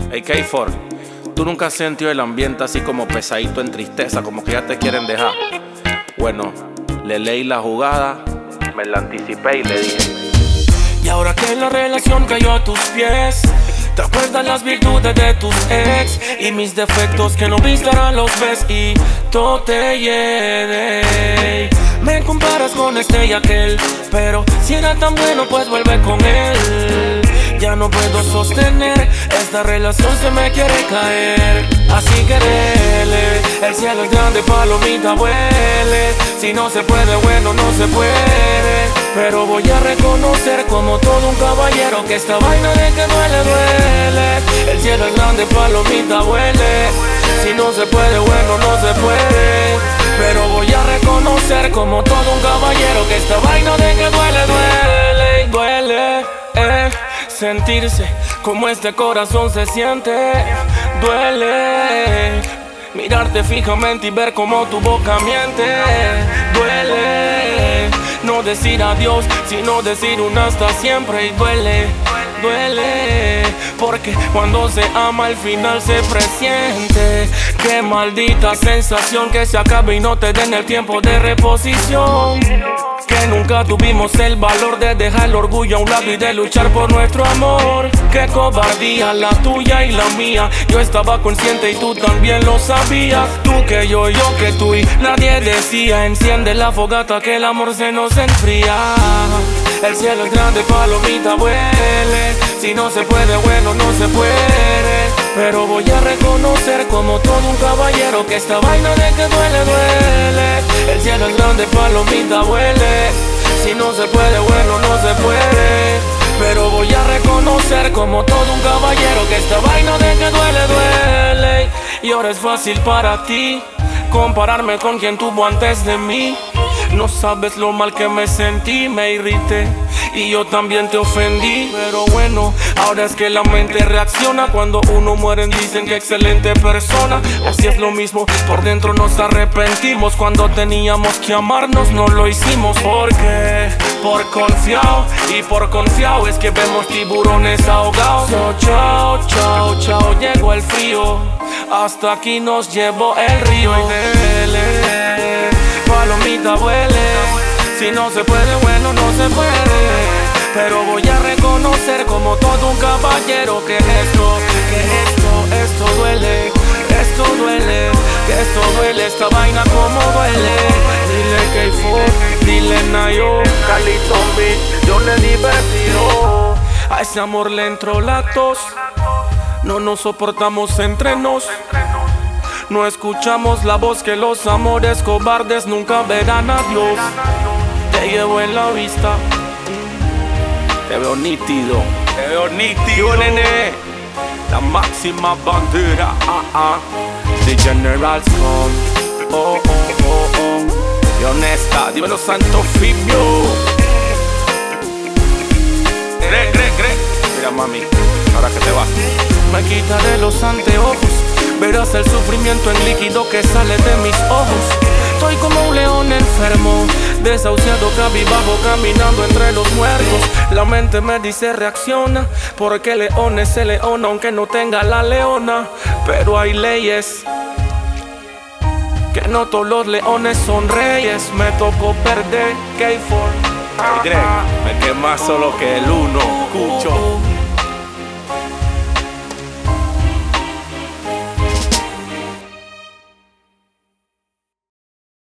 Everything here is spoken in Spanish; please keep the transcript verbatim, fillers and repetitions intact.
Hey K cuatro, ¿tú nunca has sentido el ambiente así como pesadito en tristeza, como que ya te quieren dejar? Bueno, le leí la jugada, me la anticipé y le dije: y ahora que la relación cayó a tus pies, te acuerdas las virtudes de tus ex y mis defectos que no viste ahora los ves y todo te hiede. Me comparas con este y aquel, pero si era tan bueno pues vuelve con él. Ya no puedo sostener, esta relación se me quiere caer. Así que dele, el cielo es grande, palomita vuele. Si no se puede, bueno, no se puede. Pero voy a reconocer como todo un caballero que esta vaina de que duele, duele. El cielo es grande, palomita vuele. Si no se puede, bueno, no se puede. Pero voy a reconocer como todo un caballero que esta vaina de que duele, duele, duele, eh. Sentirse como este corazón se siente, duele. Mirarte fijamente y ver cómo tu boca miente, duele. No decir adiós, sino decir un hasta siempre y duele, duele. Porque cuando se ama al final se presiente. Qué maldita sensación que se acabe y no te den el tiempo de reposición. Que nunca tuvimos el valor de dejar el orgullo a un lado y de luchar por nuestro amor. Qué cobardía la tuya y la mía. Yo estaba consciente y tú también lo sabías. Tú que yo, yo que tú y nadie decía: enciende la fogata que el amor se nos enfría. El cielo es grande, palomita vuele. Si no se puede, bueno, no se puede. Pero voy a reconocer como todo un caballero que esta vaina de que duele, duele. El cielo es grande, palomita vuele. Si no se puede, bueno, no se puede. Pero voy a reconocer como todo un caballero que esta vaina de que duele, duele. Y ahora es fácil para ti compararme con quien tuvo antes de mí. No sabes lo mal que me sentí, me irrité y yo también te ofendí. Pero bueno, ahora es que la mente reacciona cuando uno muere. Dicen que excelente persona, o si es lo mismo, por dentro nos arrepentimos. Cuando teníamos que amarnos no lo hicimos. ¿Por qué? Por confiado, y por confiado es que vemos tiburones ahogados. So, chao, chao, chao, llegó el frío, hasta aquí nos llevó el río. Y dele, palomita vuele. Si no se puede, bueno, no se puede. Pero voy a reconocer como todo un caballero que esto, que esto, esto duele, esto duele, que esto duele, esta vaina como duele. Dile K cuatro, dile Nayo, Carlito Beat, yo le divertido. A ese amor le entró la tos, no nos soportamos entre nos. No escuchamos la voz que los amores cobardes nunca verán a Dios. Te llevo en la vista, te veo nítido, te veo nítido, nene. la máxima bandera, ah, ah. The Generals Come, oh, oh, oh, oh. Y honesta, dímelo Santo Fibio. Gre, gre, gre. Mira mami, ahora que te vas, me quitaré los anteojos, verás el sufrimiento en líquido que sale de mis ojos. Estoy como un león enfermo, desahuciado, cabizbajo, caminando entre los muertos. La mente me dice reacciona, porque león es el león aunque no tenga la leona. Pero hay leyes que no todos los leones son reyes. Me tocó perder K cuatro. Hey Greg, me quema solo que el uno, escucho.